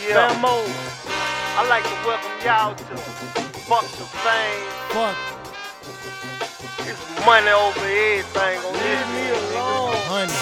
Yeah. Famo, I like to welcome y'all to Fuck the Fame. Fuck. It's money over everything on this. Leave me alone. Honey.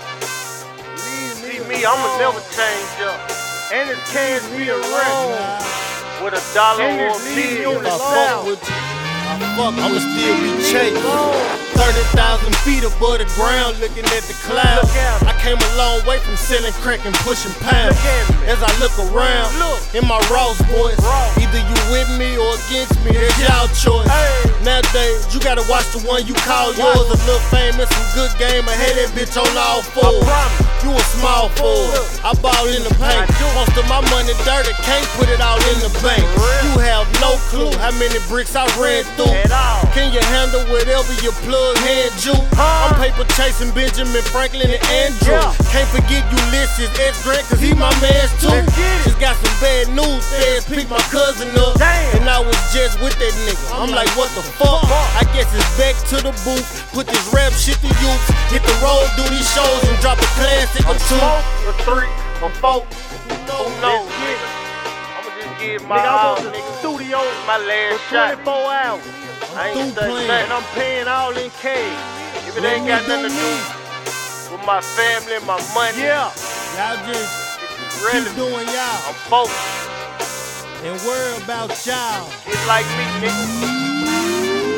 See me, I'ma never change up. And it's cash me alone. With $1 or $1 billion. If I fuck with you, I'ma still be chased. 30,000 feet above the ground, looking at the clouds. I came a long way from selling crack and pushing pounds. As I look around, in my Ross voice, either you with me or against me, it's y'all choice. Nowadays, you gotta watch the one you call yours. A little fame and some good game, I had that bitch on all fours. You a small fool, I ball in the paint. Most of my money dirty, can't put it all in the bank. You have no clue how many bricks I ran through. Can you handle whatever you plug hand juke? I'm paper chasing Benjamin Franklin and Andrew. Can't forget Ulysses S. Grant, cause he my man too. Just got some bad news, feds picked my cousin up. And I was just with that nigga. I'm like, what the fuck? I guess it's back to the booth. Put this rap shit to use. Hit the road, do these shows, and drop a classic or 2 or 3 or 4. Who knows? I'ma just give my all, nigga. Studio my last shot. 24 hours. I ain't studying nothing. And I'm paying all in cash. If it ain't got nothing to do with my family, my money, y'all just keep doing y'all. I'm focused. And worry about y'all. It's like me, nigga.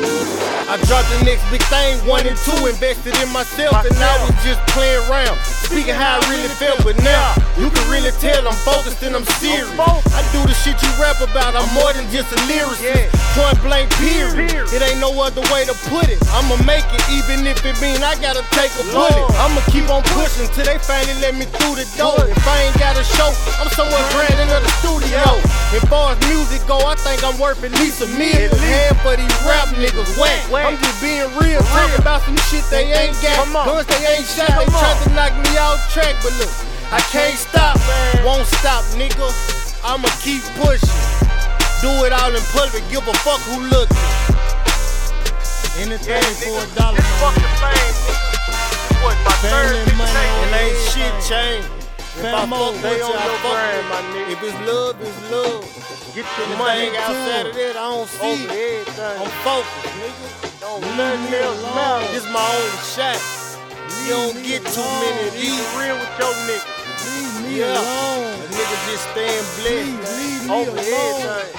I dropped the next big thing, 1 and 2, invested in myself, and I was just playing around, speaking how I really felt. But now, you can really tell I'm focused and I'm serious. I do the shit you rap about, I'm more than just a lyricist. Point blank, period. It ain't no other way to put it. I'ma make it, even if it mean I gotta take a bullet. I'ma keep on pushing till they finally let me through the door. If I ain't got a show, I'm somewhere grand in the studio. As far as music go, I think I'm worth at least $1 million. Hand for these rap niggas whack. I'm just being real, talking about some shit they ain't got. Guns they ain't shot, they tried to knock me off track. But look, I can't stop, won't stop, nigga. I'ma keep pushing. Do it all in public, give a fuck who looking. Anything for $1. This fuck the fame, nigga. What, my third mixtape? And ain't shit changed. If I fuck with stay you, on I your fuck grind, with my you. nigga. If it's love, it's love. Get your money outside of that, I don't see over everything. I'm focused, nigga. Don't nothing else matter. This my only shot. You don't get too many of Be these. real with your niggas. Leave me alone. A nigga just staying blessed Over everything.